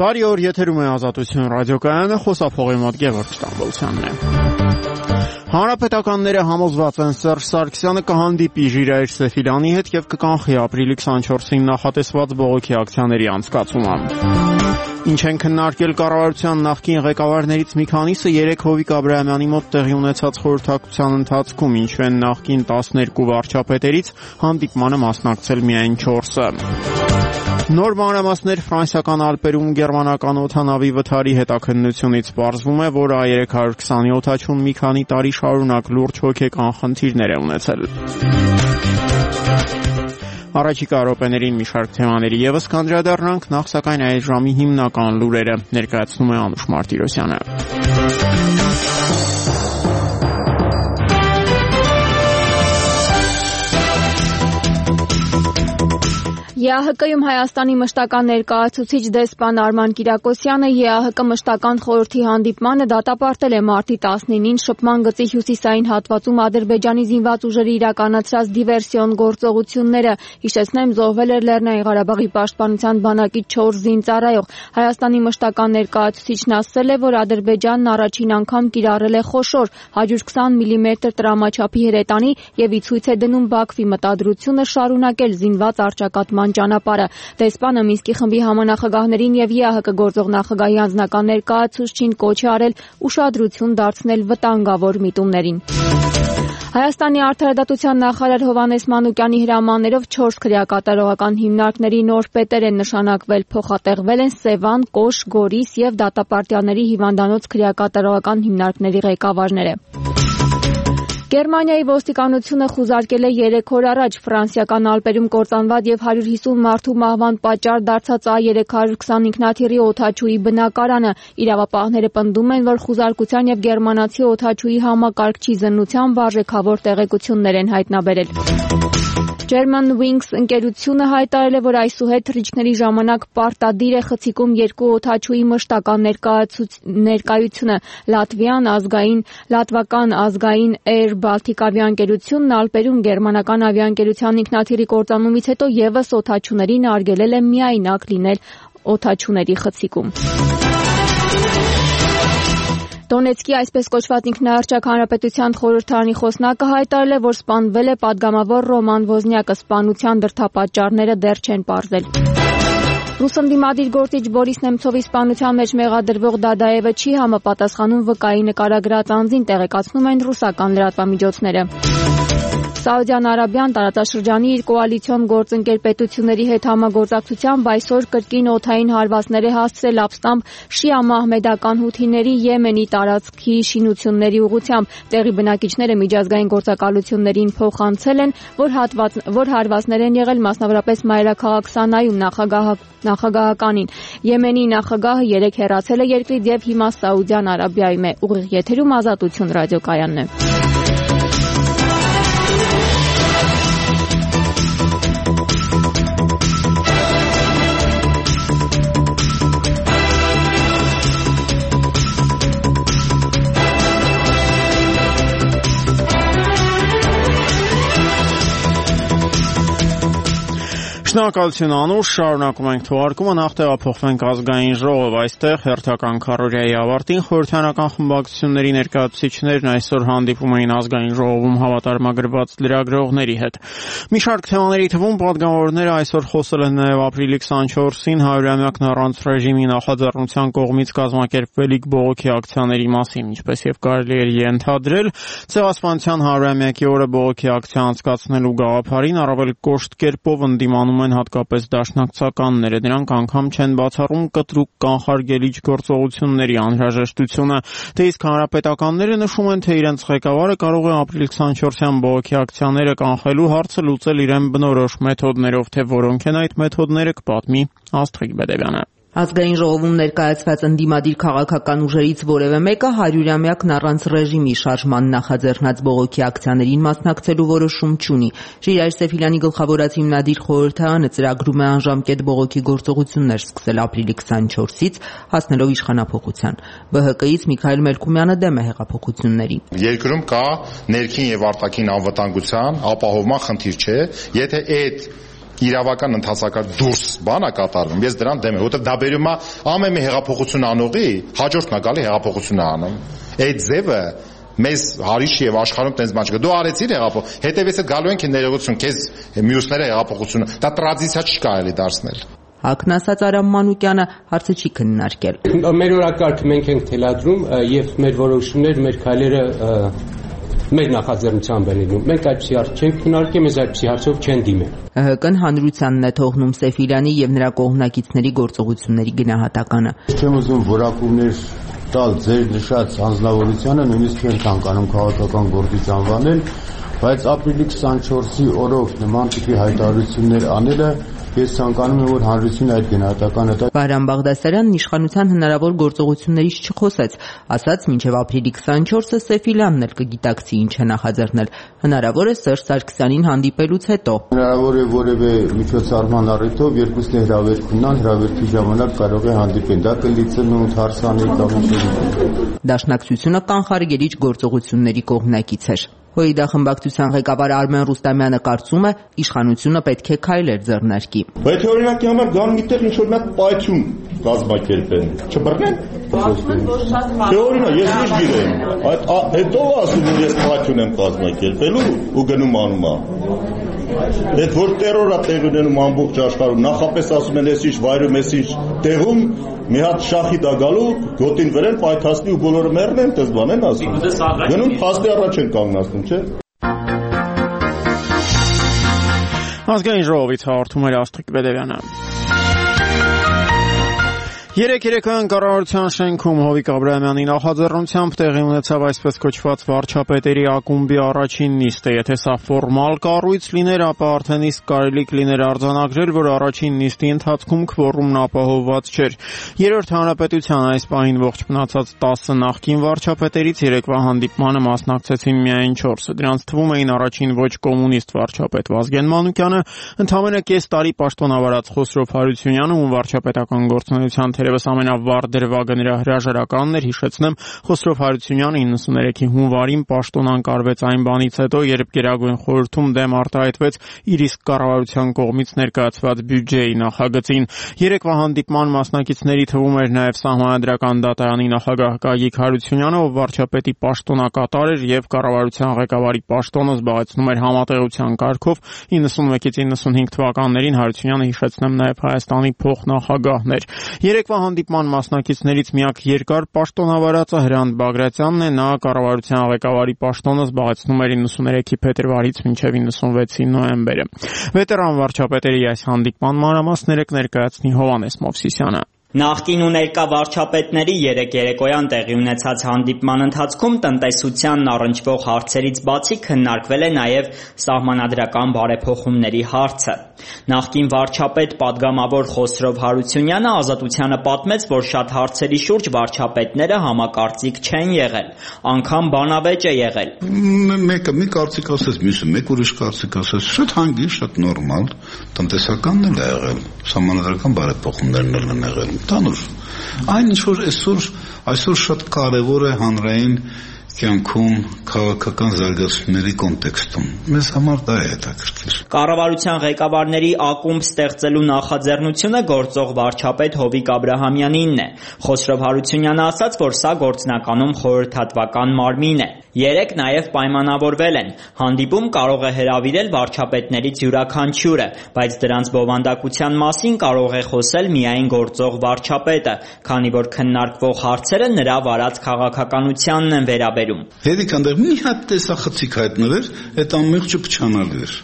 Բարի օր, եթերում է Ազատություն ռադիոկայանը, խոսափողի մոտ Գևորգ Ստամբոլցյանն է։ Հանրապետականները համոզված են Սերժ Սարգսյանը կհանդիպի Ժիրայր Սեֆիլյանի հետ եւ կկանխի ապրիլի 24-ին նախատեսված բողոքի ակցիաների անցկացումը։ Ինչ են քննարկել կառավարության նախկին ղեկավարներից մի քանիսը 3 Հովիկ Աբրահամյանի մոտ տեղի ունեցած խորհրդակցության ընթացքում, ինչու են նախկին 12 վարչապետերից հանդիպմանը մասնակցել միայն 4-ը։ Նոր մանրամասներ ֆրանսիական Ալպերում գերմանական օդանավի վթարի հետաքննությունից պարզվում է, որ A320-ի օդաչուն մի քանի տարի շարունակ լուրջ հոգեկան խնդիրներ է ունեցել։ Առաջիկա րոպեներին մի շարք թեմաների եւս կանդրադառնանք, նախ սակայն այս ժամի հիմնական լուրերը ներկայացնում է Անուշ Մարտիրոսյանը։ ԵԱՀԿ-ում Հայաստանի մշտական ներկայացուցիչ դեսպան Արման Կիրակոսյանը ԵԱՀԿ մշտական խորհրդի հանդիպմանը դատապարտել է մարտի 19-ին շփման գծի հյուսիսային հատվածում Ադրբեջանի զինված ուժերի իրականացրած դիվերսիոն գործողությունները։ Հիշեցնեմ, զոհվել էր Լեռնային Ղարաբաղի պաշտպանության բանակի 4 զինծառայող։ Հայաստանի մշտական ներկայացուցիչն ասել է, որ Ադրբեջանն առաջին անգամ կիրառել է խոշոր 120 մմ տրամաչափի հրետանի եւ ի ցույց է դնում Բաքվի մտադրությունը շարունակել զինված առճակատման ճանապարհը։ Դեսպանը Մինսկի խմբի համանախագահներին եւ ԵԱՀԿ գործող նախագահի անձնական ներկայացուցչին կոչ է արել ուշադրություն դարձնել վտանգավոր միտումներին։ Հայաստանի արդարադատության նախարար Հովհաննես Մանուկյանի հրամաններով 4 քրեակատարողական հիմնարկների նոր պետեր են նշանակվել, փոխատեղվել են Սևան, Կոշ, Գորիս եւ Դատապարտյանների հիվանդանոց քրեակատարողական հիմնարկների ղեկավարները։ Գերմանիայի ոստիկանությունը խուզարկել է 3 օր առաջ ֆրանսիական Ալպերում կործանված եւ 150 մարդու մահվան պատճառ դարձած A320 ինքնաթիռի օդաչուի բնակարանը։ Իրավապահները պնդում են, որ խուզարկության եւ գերմանացի օդաչուի համակարգչի զննությամբ արժեքավոր տեղեկություններ են հայտնաբերել։ German Wings ընկերությունը հայտարարել է, որ այսուհետ թռիչքների ժամանակ պարտադիր է խցիկում 2 օդաչուի մշտական ներկայությունը։ Լատվական ազգային Air Baltic ավիաընկերությունն Ալպերում գերմանական ավիաընկերության ինքնաթիռի կործանումից հետո եւս օդաչուներին արգելել է միայնակ լինել օդաչուների խցիկում։ Դոնեցկի այսպես կոչված ինքնահռչակ հանրապետության խորհրդարանի խոսնակը հայտարարել է, որ սպանվել է պատգամավոր Ռոման Ոզնյակը, սպանության դրդապատճառները դեռ չեն պարզել։ Ռուս ընդդիմադիր գործիչ Բորիս Նեմցովի սպանության մեջ մեղադրվող Դադաևը չի համապատասխանում վկայի նկարագրած անձին, տեղեկացնում են ռուսական լրատվամիջոցները։ Սաուդյան Արաբիան տարածաշրջանի իր կոալիցիոն գործընկեր պետությունների հետ համագործակցությամբ այսօր կրկին օդային հարվածներ է հասցրել ապստամբ շիա մահմեդական հութիների Եմենի տարածքի շինությունների ուղղությամբ։ Տեղի բնակիչները միջազգային գործակալություններին փոխանցել են, որ հարվածներ են եղել մասնավորապես մայրաքաղաք Սանայում նախագահականին։ Եմենի նախագահը 3 հեռացել է երկրից եւ հիմա Սաուդյան Արաբիայում է։ Ուղիղ եթերում Ազատություն ռադիոկայանն է։ Շնորհակալություն Անուշ, շարունակում ենք թողարկումը, նախ տեղափոխվենք ազգային ժողով, այստեղ հերթական քարոզիայի ավարտին խորհրդարանական խմբակցությունների ներկայացուցիչներն այսօր հանդիպում էին ազգային ժողովում հավատարմագրված լրագրողների հետ։ Մի շարք թեմաների թվում պատգամավորները այսօր խոսել են նաև ապրիլի 24-ին 100-ամյակն առանց ռեժիմի նախաձեռնության կողմից կազմակերպվելիք բողոքի ակցիաների մասին, ինչպես եւ կարելի էր ենթադրել, Ցեղասպանության 100-ամյակի օրը բողոքի ակցիա անցկացնելու գաղափարին առավել կոշտ կերպով ընդդիմանում են հատկապես դաշնակցականները, դրանք անգամ չեն բացառում կտրուկ կանխարգելիչ գործողությունների անհրաժեշտությունը, թե իսկ հանրապետականները նշում են, թե իրենց ղեկավարը կարող է ապրիլի 24-յան բողոքի ակցիաները կանխելու հարցը լուծել իրեն բնորոշ մեթոդներով, թե որոնք են այդ մեթոդները կպատմի Աստղիկ Բեդևյանը։ Ազգային ժողովում ներկայացված ընդդիմադիր քաղաքական ուժերից որևէ մեկը 100-ամյակն առանց ռեժիմի շարժման նախաձեռնած բողոքի ակցիաներին մասնակցելու որոշում չունի։ Ժիրայր Սեֆիլյանի գլխավորած հիմնադիր խորհրդարանը ծրագրում է անժամկետ բողոքի գործողություններ սկսել ապրիլի 24-ից, հասնելով իշխանափոխության։ ԲՀԿ-ից Միքայել Մելքումյանը դեմ է հեղափոխություններին։ Երկրում կա ներքին եւ արտաքին անվտանգության ապահովման խնդիր չէ, եթե այդ իրավական ընթացակարգ դուրս բան է կատարվում, ես դրան դեմ եմ, որովհետև դա բերում է ամեն մի հեղափոխություն անողի հաջորդն է գալի հեղափոխություն անում։ Այդ ձևը մեզ հարիշ եւ աշխարհում տենց բան չկա։ Դու արեցիր հեղափոխ, հետևից գալու են ներողություն, քեզ մյուսները հեղափոխությունը, դա տրադիցիա չի կարելի դարձնել։ Հակն ասած Արամ Մանուկյանը հարցը չի քննարկել։ Մեր օրակարգը մենք ենք թելադրում եւ մեր որոշումներ, մեր քայլերը մեր նախաձեռնությամբ են լինում։ Մենք այդպիսի հարց չենք քննարկել, մեզ այդպիսի հարցով չեն դիմել։ ՀՀԿ-ն հանրությանն է թողնում Սեֆիլյանի եւ նրա կողմնակիցների գործողությունների գնահատականը։ Չեմ ուզում որակումներ տալ ձեր նշած հանձնավորությանը, նույնիսկ չեն ցանկանում քաղաքական գործիչ անվանել, բայց ապրիլի 24-ի օրով նման տիպի հայտարարություններ անելը ես ցանկանում եմ, որ հանրությունը այդ գնահատականը տա։ Վահրամ Բաղդասարյանն իշխանության հնարավոր գործողություններից չխոսեց, ասաց մինչև ապրիլի 24-ը Սեֆիլյանն էլ կգիտակցի ինչ է նախաձեռնել։ Հնարավոր է Սերժ Սարգսյանին հանդիպելուց հետո։ Հնարավոր է որևէ միջոցառման առիթով երկուսն է հրավերք ունենան, հրավերքի ժամանակ կարող է հանդիպեն։ Դա կլիցնуть հարսանի կամ ինչ։ Դաշնակցությունը կանխարգելիչ գործողությունների կողմնակից էր։ ՀՅԴ խմբակցության ղեկավար Արմեն Ռուստամյանը կարծում է, իշխանությունը պետք է քայլեր ձեռնարկի։ Բայց օրինակի համար գան գիտեղ ինչ որ մի պայթյուն կազմակերպեն, չբռնեն։ Թե օրինակ ես ինչ գիտեմ, հետո ասում եմ ես պայթյուն եմ կազմակերպելու ու գնում անում եմ։ Այդ որ տերորա տեղ ունենում ամբողջ աշխարհում, նախապես ասում են ես ինչ վայրում, ես ինչ տեղում, մի հատ շախի դա գալու, գոտին վրան պայթացնի ու բոլորը մեռնեն, դες բան են ասում։ Գնում փաստի առաջ են կանգնացնում, չէ՞։ Ազգային ժողովից հաղորդում էր Աստղիկ Բեդևյանը։ Երեկոյան կառավարության շենքում Հովիկ Աբրահամյանի նախաձեռնությամբ տեղի ունեցավ այսպես կոչված վարչապետերի ակումբի առաջին նիստը։ Եթե սա ֆորմալ կառույց լիներ, ապա արդեն իսկ կարելի կլիներ արձանագրել, որ առաջին նիստի ընթացքում քվորումն ապահովված չէր։ Երրորդ հանրապետության այս պահին ողջ մնացած 10 նախկին վարչապետերից երեկվա հանդիպմանը մասնակցեցին միայն 4-ը։ Դրանց թվում էին առաջին ոչ կոմունիստ վարչապետ Վազգեն Մանուկյանը, ընդամենը կես տարի պաշտոնավարած Խոսրով Հարությունյանը, ում վարչապետական գործունեության թերևս ամենավառ դրվագը նրա հրաժարականն էր, հիշեցնեմ, Խոսրով Հարությունյանը 93-ի հունվարին պաշտոն անկարվեց այն բանից հետո, երբ Գերագույն խորհրդում դեմ արտահայտվեց իր իսկ կառավարության կողմից ներկայացված բյուջեի նախագծին։ Երեկվա հանդիպման մասնակիցների թվում էր նաև Սահմանադրական դատարանի նախագահ Գագիկ Հարությունյանը, ով վարչապետի պաշտոնակատար էր եւ կառավարության ղեկավարի պաշտոնը զբաղեցնում էր համատեղության կարգով 91-ից 95 թվականներին Հարությունյանը, հիշեցնեմ, նաև Հայաստանի փոխնախագահն էր։ Երեկվա հանդիպման մասնակիցներից միակ երկար պաշտոնավարածը Հրանտ Բագրատյանն է, նա կառավարության ղեկավարի պաշտոնը զբաղեցնում էր 93-ի փետրվարից մինչև 96-ի նոյեմբերը։ Վետերան վարչապետերի այս հանդիպման մանրամասները կներկայացնի Հովհաննես Մովսիսյանը։ Նախկին ու ներկա վարչապետների երեկոյան տեղի ունեցած հանդիպման ընթացքում տնտեսությանն առնչվող հարցերից բացի քննարկվել է նաև սահմանադրական բարեփոխումների հարցը։ Նախկին վարչապետ պատգամավոր Խոսրով Հարությունյանը Ազատությանը պատմեց, որ շատ հարցերի շուրջ վարչապետները համակարծիք չեն եղել, անգամ բանավեճ է եղել։ Մեկը մի կարծիք ասես, մյուսը մեկ ուրիշ կարծիք ասես, շատ հանգիստ, շատ նորմալ, տնտեսականն էլ է եղել, սահմանադրական բարեփոխումներն էլ են եղել։ Տանուր, այն ինչ որ այսօր շատ կարևոր է հանրային կյանքում քաղաքական զարգացումների կոնտեքստում։ Մեզ համար դա է հետաքրքիր։ Կառավարության ղեկավարների ակումբ ստեղծելու նախաձեռնությունը գործող վարչապետ Հովիկ Աբրահամյանինն է։ Խոսրով Հարությունյանը ասաց, որ սա գործնականում խորհրդատվական մարմին է։ Երեք նաև պայմանավորվել են։ Հանդիպում կարող է հրավիրել վարչապետներից յուրաքանչյուրը, բայց դրանց բովանդակության մասին կարող է խոսել միայն գործող վարչապետը, քանի որ քննարկվող հարցերը նրա վարած քաղաքականությանն են վերաբերում։ Հերիք այնտեղ մի հատ տեսախցիկ հայտնվեր, այդ ամբողջը փչանալու էր։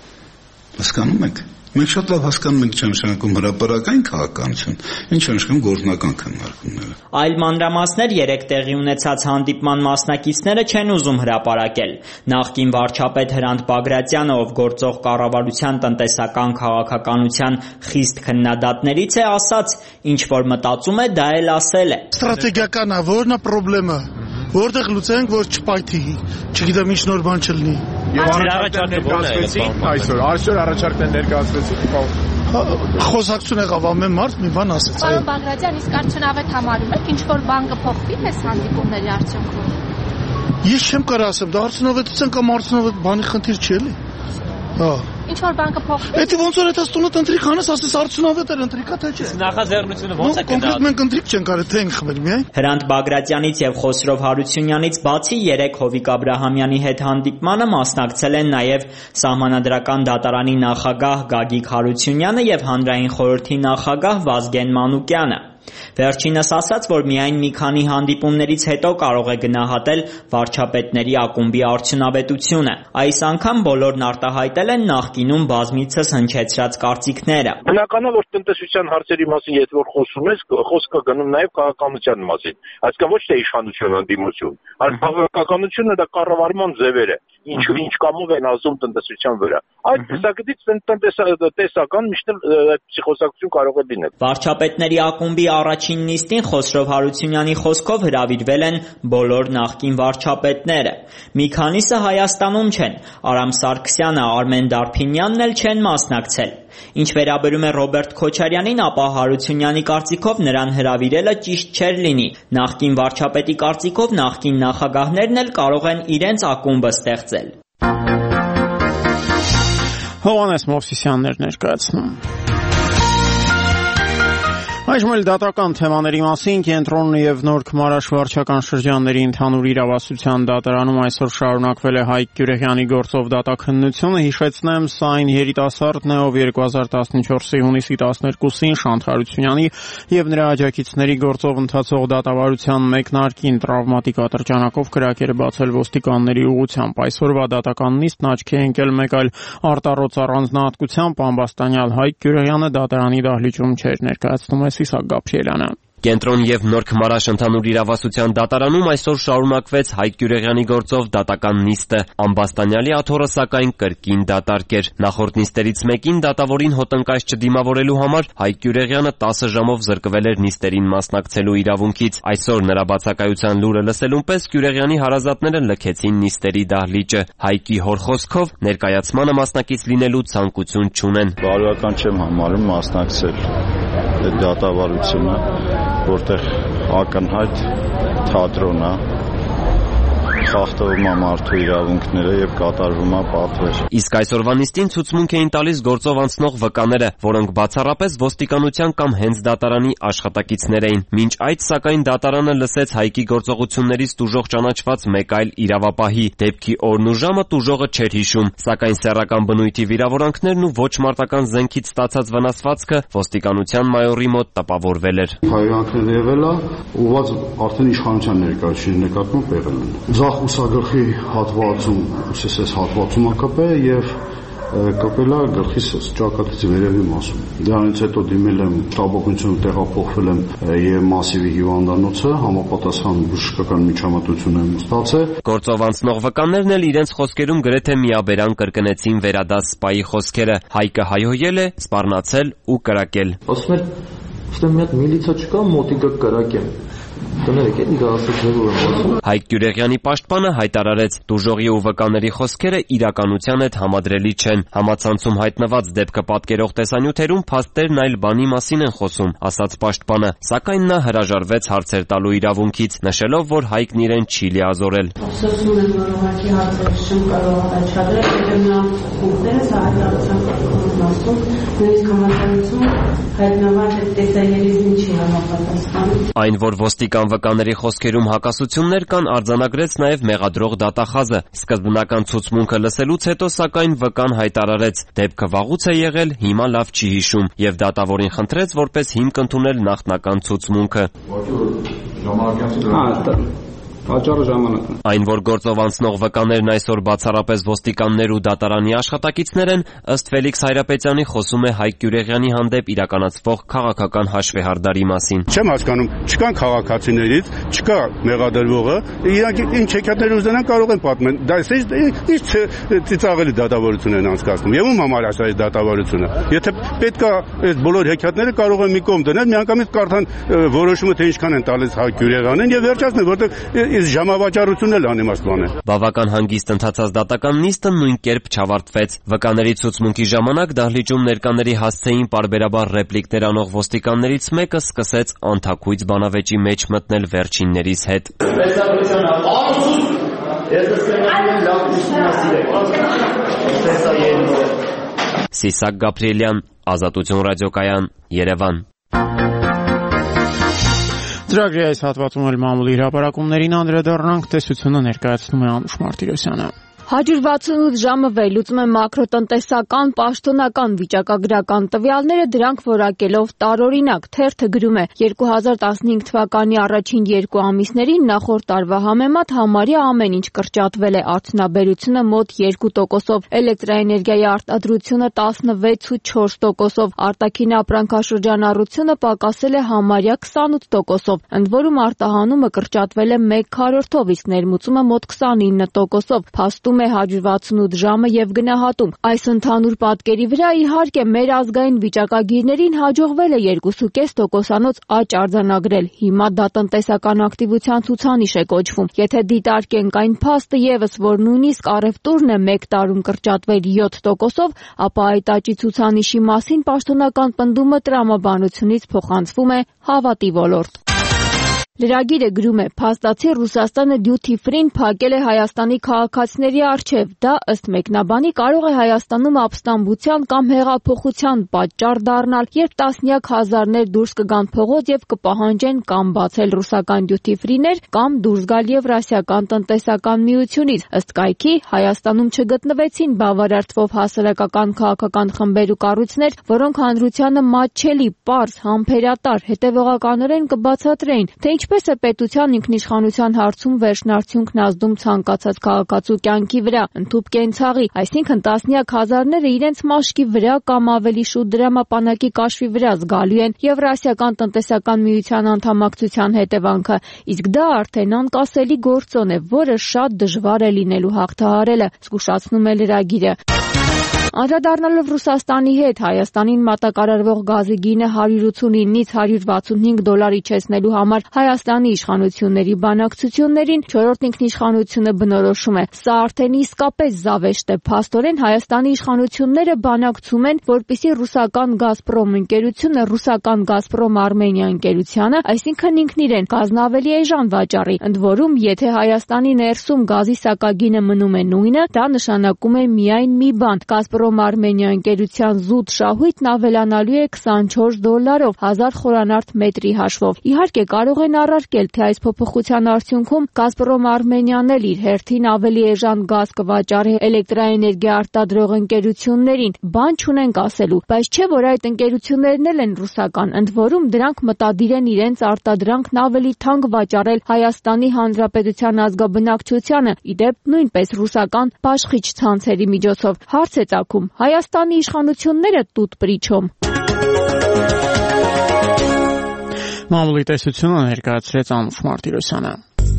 Հասկանում եք։ Մենք շատ լավ հասկանում ենք չնշանակում հրապարակային քաղաքականություն, ինչ նշանակում գործնական քննարկումները։ Այլ մանրամասներ երեք տեղի ունեցած հանդիպման մասնակիցները չեն ուզում հրապարակել։ Նախկին վարչապետ Հրանտ Բագրատյանը, ով գործող կառավարության տնտեսական քաղաքականության խիստ քննադատներից է, ասաց, ինչ որ մտածում է, դա էլ ասել է։ Ստրատեգիական է, որն է խնդրումը, որտեղ լուծենք, որ չպայթի, չգիտեմ ինչ նոր բան չլինի։ Եվ առաջարկը ներկայացվեցին այսօր առաջարկն ներկայացվեցին։ Խոսակցություն եղավ ամեն մարդ մի բան ասեց։ Պարոն Բագրատյան, իսկ արդյունավետ համարում եք ինչ որ բան կփոխվի այս հանդիպումների արդյունքում։ Ես չեմ կարող ասեմ, դա արդյունավետության կամ արդյունավետ բանի խնդիր չի էլի։ Հա։ ինչ որ բան կփոխվի։ Էդի ոնց որ այդ տունը ընտրիկ անես, ասես արդյունավետ էր ընտրիկա թե չէ։ Նախաձեռնությունը ոնց է գնալ։ Կոնկրետ մենք ընտրիկ չենք արել, թե ենք խմել միայն։ Հրանտ Բագրատյանից եւ Խոսրով Հարությունյանից բացի 3 Հովիկ Աբրահամյանի հետ հանդիպմանը մասնակցել են նաեւ Սահմանադրական դատարանի նախագահ Գագիկ Հարությունյանը եւ Հանրային խորհրդի նախագահ Վազգեն Մանուկյանը։ Վերջինս ասաց, որ միայն մի քանի հանդիպումներից հետո կարող է գնահատել վարչապետների ակումբի արդյունավետությունը։ Այս անգամ բոլորն արտահայտել են նախկինում բազմիցս հնչեցրած կարծիքները։ Բնական է, որ տնտեսության հարցերի մասին եթե որ խոսում ես, խոսքը գնում նաև քաղաքականության մասին, այսինքն ոչ թե իշխանություն ընդդիմություն, այլ քաղաքականությունը դա կառավարման ձևեր է, ինչ կամով են ազդում տնտեսության վրա։ Այդ տեսակետից տնտեսական միշտ այդպիսի խոսակցություն կարող է լինել։ Վարչապետների ակումբի առաջին նիստին Խոսրով Հարությունյանի խոսքով հրավիրվել են բոլոր նախկին վարչապետները։ Մի քանիսը Հայաստանում չեն, Արամ Սարգսյանը, Արմեն Դարփինյանն էլ չեն մասնակցել։ Ինչ վերաբերում է Ռոբերտ Քոչարյանին, ապա Հարությունյանի կարծիքով նրան հրավիրելը ճիշտ չէր լինի։ Նախկին վարչապետի կարծիքով նախկին նախագահներն էլ կարող են իրենց ակումբը ստեղծել։ Հովհաննես Մովսիսյանն էր ներկայացնում։ Այժմ էլ դատական թեմաների մասին կենտրոնն եւ Նոր Քմարաշ վարչական շրջանների ընդհանուր իրավասության դատարանում այսօր շարունակվել է Հայկ Գյուրեհյանի գործով դատաքննությունը։ Հիշեցնեմ, սա այն երիտասարդն է, ով 2014-ի հունիսի 12-ին Շանթ Հարությունյանի եւ նրա աջակիցների գործով ընթացող դատավարության մեկնարկին տրավմատիկ ատրճանակով կրակեր բացել ոստիկանների ուղղությամբ։ Այսօրվա դատական նիստն աչքի է ընկել մեկ այլ արտառոց առանձնահատկությամբ ամբաստանյալ Հայկ Գյուրեհյանը դատարանի դահլիճում չէր ներկայացնում է Իսահակ Գաբրիելյանը։ Կենտրոն եւ Նոր Քմարաշ ընդհանուր իրավասության դատարանում այսօր շարունակվեց Հայկ Գյուրեհյանի գործով դատական նիստը։ Ամբաստանյալի աթոռը սակայն կրկին դատարկ էր։ Նախորդ նիստերից մեկին դատավորին հոտնկայս չդիմավորելու համար Հայկ Գյուրեհյանը 10 ժամով զրկվել էր նիստերին մասնակցելու իրավունքից։ Այսօր նրա բացակայության լուրը լսելուն պես Գյուրեհյանի հարազատները լքեցին նիստերի դահլիճը։ Հայկի հոր խոսքով ներկայացմանը մասնակից լինելու ցանկություն չունեն։ Բարոյական չեմ համարում մասնակցել դատավարությունը, որտեղ ակնհայտ թատրոն է, խախտվում է մարդու իրավունքները եւ կատարվում է պատվեր։ Իսկ այսօրվա նիստին ցուցմունք էին տալիս գործով անցնող վկաները, որոնք բացառապես ոստիկանության կամ հենց դատարանի աշխատակիցներ էին։ Մինչ այդ, սակայն, դատարանը լսեց Հայկի գործողություններից տուժող ճանաչված մեկ այլ իրավապահի։ Դեպքի օրն ու ժամը տուժողը չէր հիշում, սակայն սեռական բնույթի վիրավորանքներն ու ոչ մարտական զենքից ստացած վնասվածքը ոստիկանության մայորի մոտ տպավորվել էր։ Հայրանքներ եղել է, ուղղված արդեն իշխանության ներկայացուցիչների նկատմամբ եղել են։ Ուսագլխի հատվածում, ուսես հատվածում է կպել եւ կպել է գլխիս ճակատից վերևի մասում։ Դրանից հետո դիմել եմ շտաբօգնություն, տեղափոխվել եմ եւ մասիվի հիվանդանոցը, համապատասխան բժշկական միջամտություն եմ ստացել։ Գործով անցնող վկաններն էլ իրենց խոսքերում գրեթե միաբերան կրկնեցին վերադաս սպայի խոսքերը։ Հայկը հայհոյել է, սպառնացել ու կրակել։ Ասում էր, «Ստե մի հատ միլիցա չկա, մոտիկա կրակեմ»։ Հայկ Գյուրեհյանի պաշտպանը հայտարարեց, տուժողի ու վկաների խոսքերը իրականության հետ համադրելի չեն։ Համացանցում հայտնված դեպքը պատկերող տեսանյութերում փաստերն այլ բանի մասին են խոսում, ասաց պաշտպանը, սակայն նա հրաժարվեց հարցեր տալու իրավունքից, նշելով, որ Հայկն իրեն չի լիազորել։ Ափսոսում եմ, որ ուղղակի հարցեր չեմ կարող առաջադրել, եթե նա ուղղերս հայտարարության կազմում, նույնիսկ համաձայնություն հայտնված այդ տեսայերիզին չի համապատասխանում։ Այն, որ ոստիկան վկաների խոսքերում հակասություններ կան, արձանագրեց նաև մեղադրող դատախազը։ Սկզբնական ցուցմունքը լսելուց հետո, սակայն, վկան հայտարարեց, դեպքը վաղուց է եղել, հիմա լավ չի հիշում, եւ դատավորին խնդրեց որպես հիմք ընդունել նախնական ցուցմունքը։ Պատճառը ժամանակն է։ Այն, որ գործով անցնող վկաներն այսօր բացառապես ոստիկաններ ու դատարանի աշխատակիցներ են, ըստ Ֆելիքս Հայրապետյանի խոսում է Հայկ Գյուրեհյանի հանդեպ իրականացվող քաղաքական հաշվեհարդարի մասին։ Չեմ հասկանում, չկան քաղաքացիներից, չկա մեղադրվողը, իրանք ինչ հեքիաթներ ուզենան կարող են պատմել։ Դա ինչ ծիծաղելի դատավարություն են անցկացնում։ Եվ ում համար է այս դատավարությունը։ Եթե պետք է այս բոլոր հեքիաթները կարող են մի կողմ դնել, միանգամից կարդան որոշումը թե ինչքան են տալիս Հայկ Գյուրեհյանին եւ վերջացնել, որտեղ ժամավաճառությունն էլ անիմաստ բան է։ Բավական հանգիստ ընթացած դատական նիստը նույն կերպ չավարտվեց։ Վկաների ցուցմունքի ժամանակ դահլիճում ներկաների հասցեին պարբերաբար ռեպլիկներ անող ոստիկաններից մեկը սկսեց անթաքույց բանավեճի մեջ մտնել վերջիններից հետ։ Սիսակ Գաբրիելյան, Ազատություն ռադիոկայան, Երևան։ Ծրագրի այս հատվածում էլ մամուլի հրապարակումներին անդրադառնանք, տեսությունը ներկայացնում է Անուշ Մարտիրոսյանը։ 168 ժամը վերլուծում է մակրոտնտեսական, պաշտոնական, վիճակագրական տվյալները, դրանք որակելով տարօրինակ։ Թերթը գրում է. 2015 թվականի առաջին 2 ամիսներին նախորդ տարվա համեմատ համարյա ամեն ինչ կրճատվել է, արդյունաբերությունը մոտ 2%-ով, էլեկտրաէներգիայի արտադրությունը 16.4%-ով, արտաքին ապրանքաշրջանառությունը պակասել է համարյա 28%-ով, ընդ որում արտահանումը կրճատվել է 1/4-ով, իսկ ներմուծումը մոտ 29%-ով, փաստում է 168 ժամը եւ գնահատում։ Այս ընդհանուր պատկերի վրա իհարկե մեր ազգային վիճակագիրներին հաջողվել է 2.5%-անոց աճ արձանագրել։ Հիմա դա տնտեսական ակտիվության ցուցանիշ է կոչվում։ Եթե դիտարկենք այն փաստը եւս, որ նույնիսկ առևտուրն է 1 տարում կրճատվել 7%-ով, ապա այդ աճի ցուցանիշի մասին պաշտոնական պնդումը տրամաբանությունից փոխանցվում է հավատի ոլորտ։ Լրագիրը գրում է. փաստացի Ռուսաստանը duty free-ն փակել է Հայաստանի քաղաքացիների առջև։ Դա ըստ մեկնաբանի կարող է Հայաստանում ապստամբության կամ հեղափոխության պատճառ դառնալ, երբ տասնյակ հազարներ դուրս կգան փողոց եւ կպահանջեն կամ բացել ռուսական duty free-ներ կամ դուրս գալ Եվրասիական տնտեսական միությունից։ Ըստ կայքի Հայաստանում չգտնվեցին բավարար թվով հասարակական քաղաքական խմբեր ու կառույցներ, որոնք հանրությանը մատչելի, պարզ, համբերատար, հետևողականորեն կբացատրեին, թե ինչպես է պետության ինքնիշխանության հարցում վերջնարդյունքն ազդում ցանկացած քաղաքացու կյանքի վրա, ընդհուպ կենցաղի, այսինքն տասնյակ հազարները իրենց մաշկի վրա կամ ավելի շուտ դրամապանակի կաշվի վրա զգալու են Եվրասիական տնտեսական միության անդամակցության հետևանքը, իսկ դա արդեն անկասելի գործոն է, որը շատ դժվար է լինելու հաղթահարելը, զգուշացնում է լրագիրը։ Անդրադառնալով Ռուսաստանի հետ Հայաստանին մատակարարվող գազի գինը 189-ից 165 դոլար իջեցնելու համար Հայաստանի իշխանությունների բանակցություններին չորրորդ ինքնիշխանությունը բնորոշում է. Սա արդեն իսկապես զավեշտ է, փաստորեն Հայաստանի իշխանությունները բանակցում են, որպեսզի ռուսական Գազպրոմ ընկերությունը ռուսական Գազպրոմ Արմենիա ընկերությանը, այսինքն ինքն իրեն գազն ավելի էժան վաճառի, ընդ որում, եթե Հայաստանի ներսում գազի սակագինը մնում է նույնը, դա նշանակում է միայն մի բան. Գազպրոմ Արմենիա ընկերության զուտ շահույթն ավելանալու է 24 դոլարով 1000 խորանարդ մետրի հաշվով։ Իհարկե կարող են առարկել, թե այս փոփոխության արդյունքում Գազպրոմ Արմենիան էլ իր հերթին ավելի էժան գազ կվաճառի էլեկտրաէներգիա արտադրող ընկերություններին։ Բան չունենք ասելու, բայց չէ որ այդ ընկերություններն էլ են ռուսական, ընդ որում դրանք մտադիր են իրենց արտադրանքն ավելի թանկ վաճառել Հայաստանի Հանրապետության ազգաբնակչությանը, իդեպ նույնպես ռուսական բաշխիչ ցանցերի միջոցով։ Հարց է ծագում. Հայաստանի իշխանությունները տուտ պրիչոմ։ Մամուլի տեսությունը ներկայացրեց Անուշ Մարտիրոսյանը։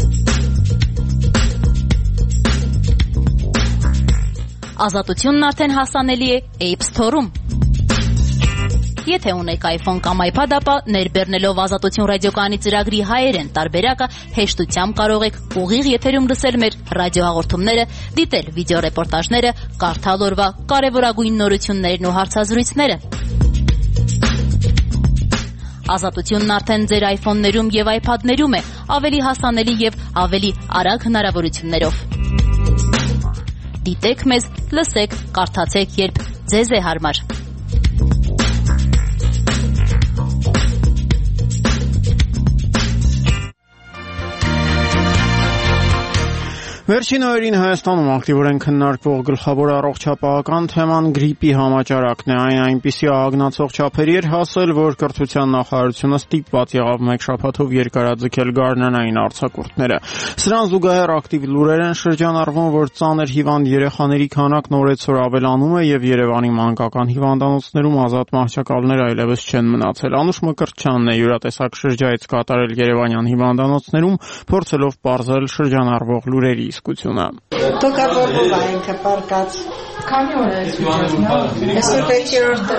Ազատությունն արդեն հասանելի է App Store-ում։ Եթե ունեք iPhone կամ iPad, ապա ներբեռնելով Ազատություն ռադիոկայանի ծրագրի հայերեն տարբերակը հեշտությամբ կարող եք ուղիղ եթերում լսել մեր ռադիոհաղորդումները, դիտել վիդեոռեպորտաժները, կարդալ օրվա կարևորագույն նորություններն ու հարցազրույցները։ Ազատությունն արդեն ձեր iPhone-ներում եւ iPad-ներում է, ավելի հասանելի եւ ավելի արագ հնարավորություններով։ Դիտեք մեզ, լսեք, կարդացեք, երբ ձեզ է հարմար։ Վերջին օրերին Հայաստանում ակտիվորեն քննարկվող գլխավոր առողջապահական թեման գրիպի համաճարակն է։ Այն այնպիսի ահագնացող չափերի էր հասել, որ կրթության նախարարությունը ստիպված եղավ մեկ շաբաթով երկարաձգել գարնանային արձակուրդները։ Սրան զուգահեռ ակտիվ լուրեր են շրջանառվում, որ ծանր հիվանդ երեխաների քանակն օրեցօր ավելանում է եւ Երևանի մանկական հիվանդանոցներում ազատ մահճակալներ այլևս չեն մնացել։ Անուշ Մկրտչյանն է յուրատեսակ շրջայց կատարել երևանյան հիվանդանոցներում, փորձելով պարզել շրջանառվող լուրերի իսկությունը։ Տոկավորվում է ինքը պարկած։ Քանի օր է ցույցը։ Այսօր 5-րդ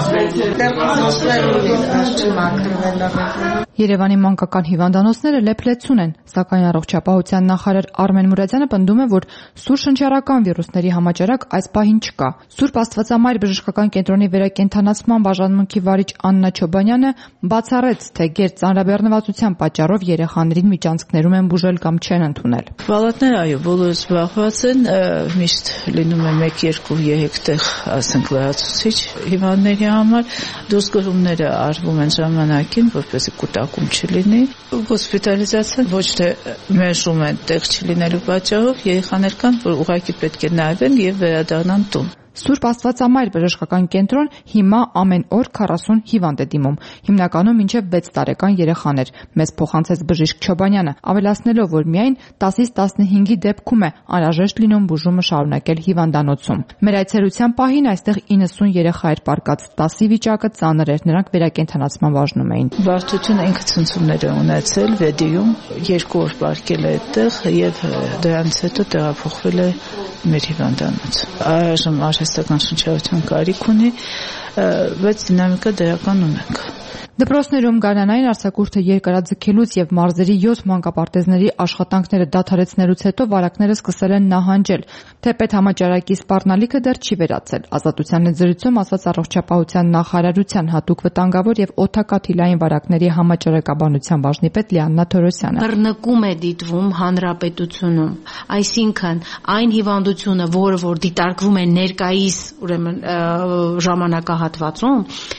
օրն է։ Երևանի մանկական հիվանդանոցները լեփլեցուն են, սակայն առողջապահության նախարար Արմեն Մուրադյանը պնդում է, որ սուր շնչառական վիրուսների համաճարակ այս պահին չկա։ Սուրբ Աստվածամայր բժշկական կենտրոնի վերակենդանացման բաժանմունքի վարիչ Աննա Չոբանյանը բացառեց, թե գերծ ծանրաբեռնվածության պատճառով երեխաներին միջանցքներում են բուժել կամ չեն ընդունել։ Պալատները այո, բոլորս զբաղված են, միշտ լինում է 1-2 2-3 տեղ, ասենք, լրացուցիչ հիվանդների համար դուրսգրումները արվում են ժամանակին, որպեսզի կուտակում չլինի։ Հոսպիտալիզացիան ոչ թե մեժում են տեղ չլինելու պատճառով, երեխաներ կան, որ ուղղակի պետք է նայվեն եւ վերադառնան տուն։ Սուրբ Աստվածամայր բժշկական կենտրոն հիմա ամեն օր 40 հիվանդ է դիմում, հիմնականում մինչև 6 տարեկան երեխաներ, մեզ փոխանցեց բժիշկ Չոբանյանը, ավելացնելով, որ միայն 10-ից 15-ի դեպքում է անհրաժեշտ լինում բուժումը շարունակել հիվանդանոցում։ Մեր այցելության պահին այստեղ 90 երեխա էր պառկած, 10-ի վիճակը ծանր էր, նրանք վերակենդանացման բաժնում էին։ Բարդությունը ինքը ցնցումներ է ունեցել, Վեդիում 2 օր պարկել է այդտեղ եւ դրանից հետո տեղափոխվել է մեր հիվանդանոց։ Այժմ արհեստական շնչառության կարիք ունի, բայց դինամիկա դրական ունենք։ Դպրոցներում գարնանային արձակուրդը երկարաձգելուց եւ մարզերի 7 մանկապարտեզների աշխատանքները դադարեցնելուց հետո վարակները սկսել են նահանջել, թե պետհամաճարակի սպառնալիքը դեռ չի վերացել։ Ազատության զրույցում ասաց առողջապահության նախարարության հատուկ վտանգավոր եւ օդակաթիլային վարակների համաճարակաբանության բաժնի պետ Լիաննա Թորոսյանը։ Բռնկում է դիտվում հանրապետությունում, այսինքն այն հիվանդությունը, որը որ դիտարկվում է ներկայիս, ուրեմն ժամանակահատվածում,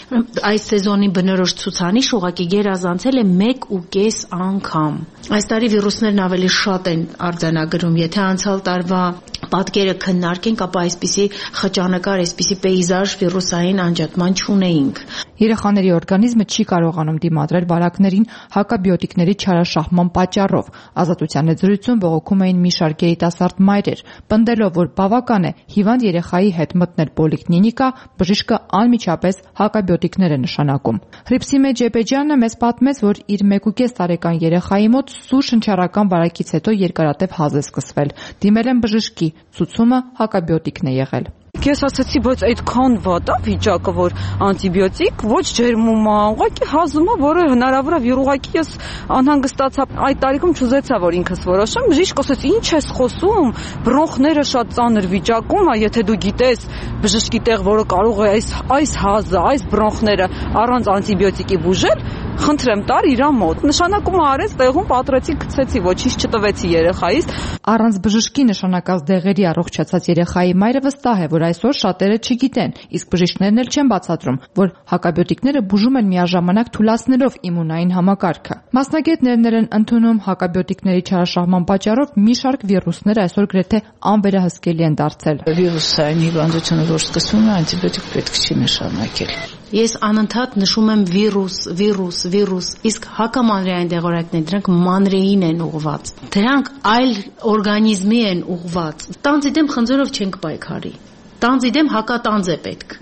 այս սեզոնի բնորոշ ցուցանիշ ուղղակի գերազանցել է 1.5 անգամ։ Այս տարի վիրուսներն ավելի շատ են արձանագրում, եթե անցյալ տարվա պատկերը քննարկենք, ապա այսպիսի խճանկար, այսպիսի պեյզաժ վիրուսային անջատման չունեինք։ Երեխաների օրգանիզմը չի կարողանում դիմադրել վարակներին հակաբիոտիկների չարաշահման պատճառով։ Ազատության զրույցում բողոքում էին մի շարք երիտասարդ մայրեր, պնդելով, որ բավական է հիվանդ երեխայի հետ մտնել պոլիկլինիկա, բժիշկը անմիջապես հակաբիոտիկներ է նշանակում։ Հրիփսիմե Ջեբեջյանը մեզ պատմեց, որ իր 1.5 տարեկան երեխայի մոտ սուր շնչառական վարակից հետո երկարատև հազ է սկսվել։ Դիմել են բժշկի, ցուցումը հակաբիոտիկն է եղել։ Ես ասացի, բայց այդքան վատ է վիճակը, որ անտիբիոտիկ ոչ ջերմում է, ուղղակի հազում է, որը հնարավոր է վիրուղակի ես անհանգստացա։ Այդ տարիքում չուզեցա, որ ինքս որոշեմ, բժիշկը ասաց, ինչ ես խոսում, բրոնխները շատ ծանր վիճակում է, եթե դու գիտես բժշկի տեղ, որը կարող է այս հազը, այս բրոնխները առանց անտիբիոտիկի բուժել, խնդրեմ տար իրա մոտ։ Նշանակումը արեց, տեղում պատրեցի, գցեցի, ոչինչ չտվեցի երեխայից։ Առանց բժշկի նշանակած դեղերի առողջացած երեխայի մայրը վստահ է, որ այսօր շատերը չգիտեն, իսկ բժիշկներն էլ չեն բացատրում, որ հակաբիոտիկները բուժում են միաժամանակ թուլացնելով իմունային համակարգը։ Մասնագետներն են ընդունում հակաբիոտիկների չարաշահման պատճառով մի շարք վիրուսներ այսօր գրեթե անվերահսկելի են դարձել։ Վիրուսային հիվանդությունը, որ սկսվում է, անտիբիոտիկ պետք չի նշանակել։ Ես անընդհատ նշում եմ վիրուս, իսկ հակամանրեային դեղորայքներ, դրանք մանրեին են ուղղված։ Դրանք այլ օրգանիզմի են ուղղված։ Տանձի դեմ խնձորով չենք պայքարի։ Տանձի դեմ հակատանձ է պետք։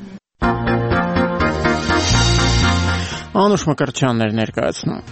Անուշ Մկրտչյանն ներկայացնում։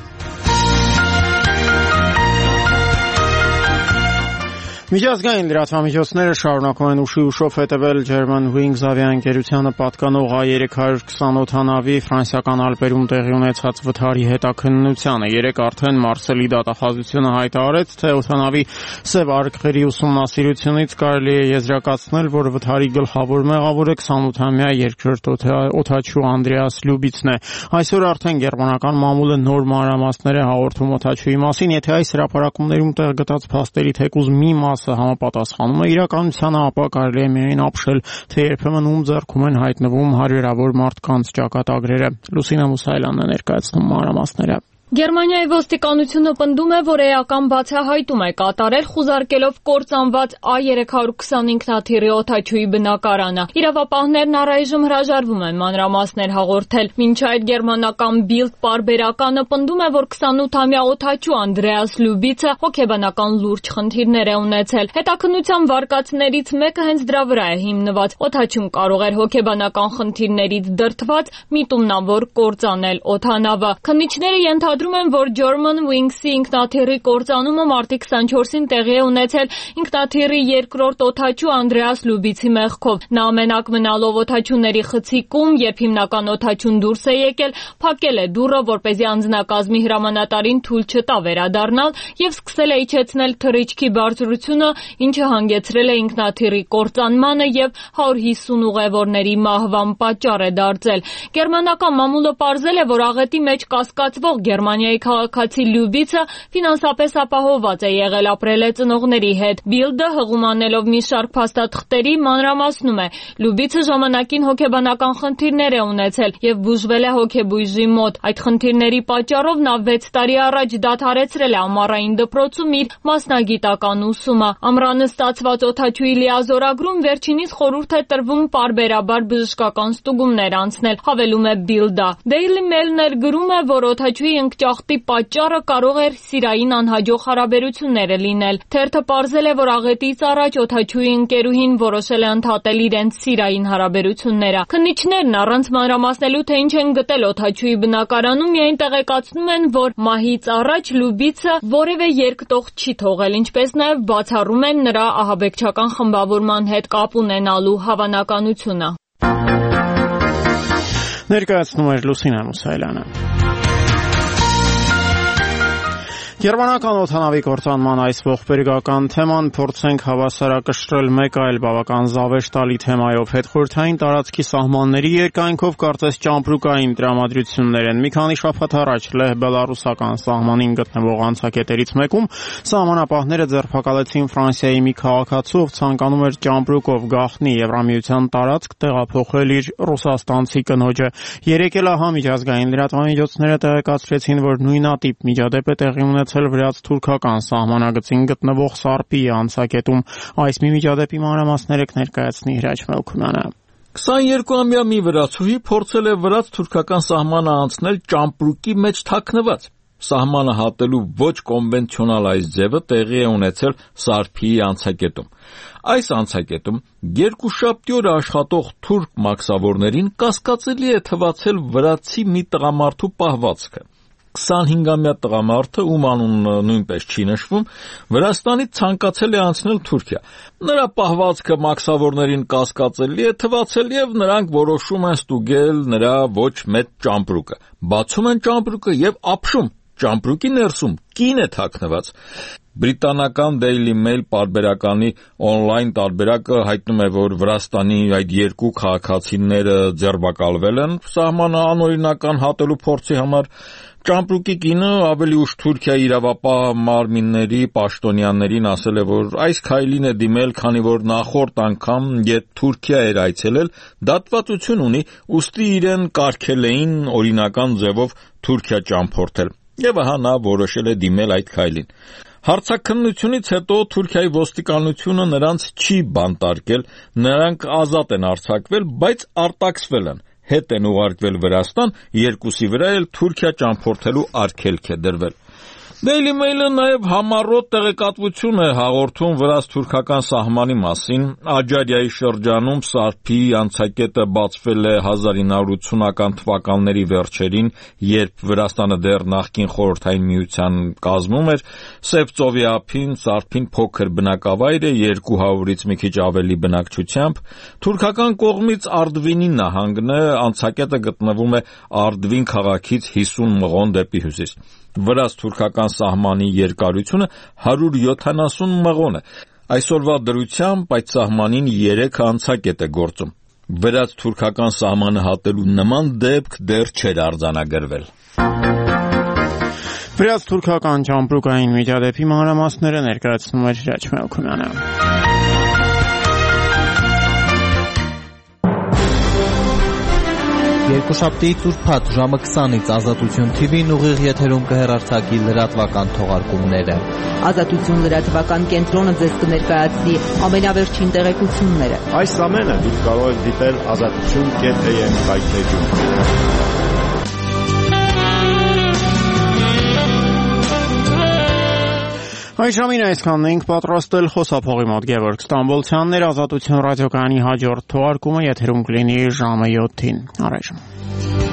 Միջազգային լրատվամիջոցները շարունակում են ուշով հետևել Germanwings ավիաընկերությանը պատկանող A320 օդանավի ֆրանսիական Ալպերում տեղի ունեցած վթարի հետաքննությանը։ Երեկ արդեն Մարսելի դատախազությունը հայտարարեց, թե օդանավի սև արկղերի ուսումնասիրությունից կարելի է եզրակացնել, որ վթարի գլխավոր մեղավորը 28-ամյա երկրորդ օդաչու Անդրեաս Լյուբիցն է։ Այսօր արդեն գերմանական մամուլը նոր մանրամասներ է հաղորդում օդաչուի մասին, եթե այս հրապարակումներում տեղ գտած փաստերի թեկուզ մի համապատասխանում է իրականությանը, ապա կարելի է միայն ապշել, թե երբեմն ում ձեռքում են հայտնվում հարյուրավոր մարդկանց ճակատագրերը։ Լուսինա Մուսայելյանն է ներկայացնում մանրամասները։ Գերմանիայի ոստիկանությունը պնդում է, որ էական բացահայտում է կատարել, խուզարկելով կործանված A320 ինքնաթիռի օդաչուի բնակարանը։ Իրավապահներն առայժմ հրաժարվում են մանրամասներ հաղորդել։ Մինչ այդ գերմանական Bild պարբերականը պնդում է, որ 28-ամյա օդաչու Անդրեաս Լյուբիցը հոգեբանական լուրջ խնդիրներ է ունեցել։ Հետաքննության վարկածներից մեկը հենց դրա վրա է հիմնված։ Օդաչուն կարող էր հոգեբանական խնդիրներից դրդված միտումնավոր կործանել օդանավը։ Քննիչները ենթադրում են, որ Germanwings-ի ինքնաթիռի կործանումը մարտի 24-ին տեղի է ունեցել ինքնաթիռի երկրորդ օդաչու Անդրեաս Լյուբիցի մեղքով։ Նա մենակ մնալով օդաչուների խցիկում, երբ հիմնական օդաչուն դուրս է եկել, փակել է դուռը, որպեսզի անձնակազմի հրամանատարին թույլ չտա վերադառնալ եւ սկսել է իջեցնել թռիչքի բարձրությունը, ինչը հանգեցրել է ինքնաթիռի կործանմանը եւ 150 ուղևորների մահվան պատճառ է դարձել։ Գերմանական մամուլը պարզել է, որ աղետի մեջ կասկածվող Գերմանիայի քաղաքացի Լյուբիցը ֆինանսապես ապահովված է եղել, ապրել է ծնողների հետ։ Բիլդը հղում անելով մի շարք փաստաթղթերի մանրամասնում է. Լյուբիցը ժամանակին հոգեբանական խնդիրներ է ունեցել եւ բուժվել է հոգեբույժի մոտ։ Այդ խնդիրների պատճառով նա 6 տարի առաջ դադարեցրել է ամառային դպրոցում իր մասնագիտական ուսումը։ Ամռանը ստացված օդաչուի լիազորագրում վերջինիս խորհուրդ է տրվում պարբերաբար բժշկական ստուգումներ անցնել, հավելում է Բիլդը։ Daily Mail-ն գրում է, որ օդաչուի ընկճախտի պատճառը կարող էր սիրային անհաջող հարաբերությունները լինել։ Թերթը պարզել է, որ աղետից առաջ օդաչուի ընկերուհին որոշել է ընդհատել իրենց սիրային հարաբերությունները։ Քննիչներն առանց մանրամասնելու, թե ինչ են գտել օդաչուի բնակարանում, միայն տեղեկացնում են, որ մահից առաջ Լյուբիցը որևէ երկտող չի թողել, ինչպես նաև բացառում են նրա ահաբեկչական խմբավորման հետ կապ ունենալու հավանականությունը։ Ներկայացնում էր Լուսինա Մուսայելյանը։ Գերմանական օդանավի կործանման այս ողբերգական թեման փորձենք հավասարակշռել մեկ այլ բավական զավեշտալի թեմայով հետխորհրդային տարածքի սահմանների երկայնքով կարծես ճամպրուկային տրամադրություններ են։ Մի քանի շաբաթ առաջ լեհ-բելառուսական սահմանին գտնվող անցակետերից մեկում սահմանապահները ձերբակալեցին Ֆրանսիայի մի քաղաքացու, ով ցանկանում էր ճամպրուկով գաղտնի Եվրամիության տարածք տեղափոխել իր ռուսաստանցի կնոջը։ Երեկ էլ միջազգային լրատվամիջոցները տեղեկացրեցին, որ նույնատիպ միջադեպ է տեղի ունեցել վրաց-թուրքական սահմանագծին գտնվող Սարպի անցակետում։ Այս մի միջադեպի մանրամասները կներկայացնի Հրաչ Մելքումյանը։ 22-ամյա մի վրացուհի փորձել է վրաց-թուրքական սահմանը անցնել ճամպրուկի մեջ թաքնված։ Սահմանը հատելու ոչ կոնվենցիոնալ այս ձևը տեղի է ունեցել Սարփիի անցակետում։ Այս անցակետում երկուշաբթի օրը աշխատող թուրք մաքսավորներին կասկածելի է թվացել վրացի մի տղամարդու պահվածքը։ 25-ամյա տղամարդը, ում անունը նույնպես չի նշվում, Վրաստանից ցանկացել է անցնել Թուրքիա։ Նրա պահվածքը մաքսավորներին կասկածելի է թվացել եւ նրանք որոշում են ստուգել նրա ոչ մեծ ճամպրուկը։ Բացում են ճամպրուկը եւ ապշում ճամպրուկի ներսում կին է թաքնված։ Բրիտանական Daily Mail պարբերականի on-line տարբերակը հայտնում է, որ Վրաստանի այդ երկու քաղաքացիները ձերբակալվել են սահմանը անօրինական հատելու փորձի համար։ Ճամպրուկի կինը ավելի ուշ Թուրքիայի իրավապահ մարմինների պաշտոնյաներին ասել է, որ այս քայլին է դիմել, քանի որ նախորդ անգամ, երբ Թուրքիա էր այցելել, դատվածություն ունի, ուստի իրեն կարգել էին օրինական ձևով Թուրքիա ճամփորդել։ Եվ ահա նա որոշել է դիմել այդ քայլին։ Հարցաքննությունից հետո Թուրքիայի ոստիկանությունը նրանց չի բանտարկել, նրանք ազատ են արձակվել, բայց արտաքսվել են, հետ են ուղարկվել Վրաստան, երկուսի վրա էլ Թուրքիա ճամփորդելու արգելք է դրվել։ Daily Mail-ը նաև համառոտ տեղեկատվություն է հաղորդում վրաց-թուրքական սահմանի մասին։ Աջարիայի շրջանում Սարփիի անցակետը բացվել է 1980-ական թվականների վերջերին, երբ Վրաստանը դեռ նախկին խորհրդային միության կազմում էր։ Սև ծովի ափին Սարփին փոքր բնակավայր է 200-ից մի քիչ ավելի բնակչությամբ։ Թուրքական կողմից Արդվինի նահանգն է, անցակետը գտնվում է Արդվին քաղաքից 50 մղոն դեպի հյուսիս։ Վրաց-թուրքական սահմանի երկարությունը 170 մղոն է։ Այսօրվա դրությամբ այդ սահմանին 3 անցակետ է գործում։ Վրաց-թուրքական սահմանը հատելու նման դեպք դեռ չէր արձանագրվել։ Վրաց-թուրքական ճամպրուկային միջադեպի մանրամասները ներկայացնում էր Հրաչ Մելքումյանը։ Երկուշաբթիից ուրբաթ ժամը 20-ից Ազատություն TV-ն ուղիղ եթերում կհեռարձակի լրատվական թողարկումները։ Ազատություն լրատվական կենտրոնը ձեզ կներկայացնի ամենավերջին տեղեկությունները։ Այս ամենը դուք կարող եք դիտել azatutun.am կայքեջում։ Այժմին այսքանն էինք պատրաստել խոսափողի մոտ Գևորգ Ստամբոլցյաններ, Ազատություն ռադիոկայանի հաջորդ թողարկումը եթերում կլինի ժամը 7-ին։ Առայժմ։